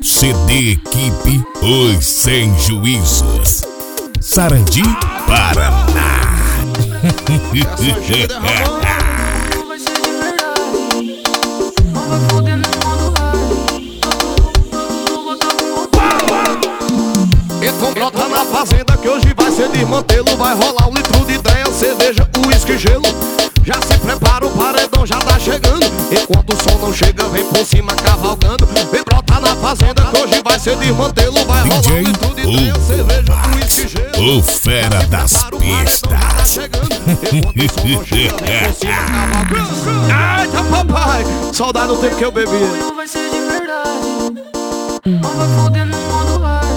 CD Equipe Os Sem Juízos, Sarandi, Paraná. Então brota na fazenda que hoje vai ser desmantelo. Vai rolar 1 litro de ideia, cerveja, uísque, gelo. Já se prepara, o paredão já tá chegando. Enquanto o som não chega, vem por cima cavalgando. Vem brotar na fazenda que hoje vai ser desmantelo. Vai rolar 1 litro de ideia, cerveja, uísque, gelo. O fera das pistas. Enquanto o som não chega, vem por cima cavalgando. Eita papai, saudade do tempo que eu bebia. Vai ser de verdade. Não vai foder no modo hard.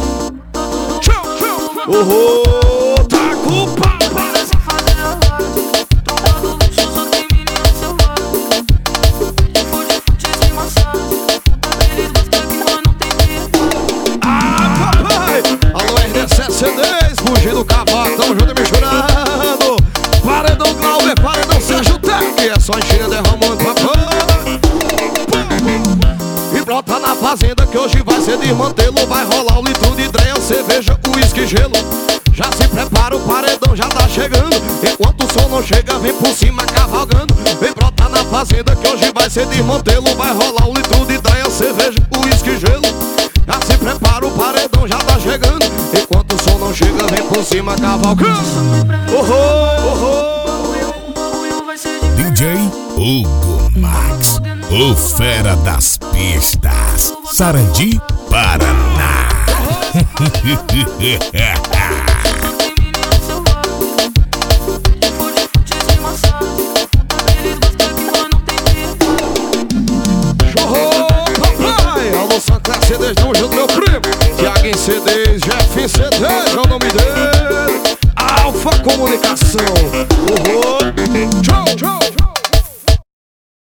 Tá com o papai. Essa fase é hard. Todo luxo só tem menina selvagem. Se for de fute sem massagem. Eles gostam que nós não tem medo. Ah, papai! Alô, RD7 CDs, fugindo do cavalo, tamo junto e misturando. Paredão Glauber, paredão Sérgio Tec. É só enchida derramando, papai. E brota na fazenda que hoje vai ser desmantelo. Vai rolar 1 litro de dreia, cerveja, uísque, gelo. Já se prepara, o paredão já tá chegando. Enquanto o som não chega, vem por cima cavalgando. Vem brotar na fazenda que hoje vai ser desmantelo. Vai rolar 1 litro de ideia, cerveja, uísque, gelo. Já se prepara, o paredão já tá chegando. Enquanto o som não chega, vem por cima cavalgando. DJ Hugo Max, o fera das pistas, Sarandi, Paraná. CDs, não junto meu primo Thiago em CDs, Jeff em CDs, é o nome dele. Alfa Comunicação. Tchau, tchau.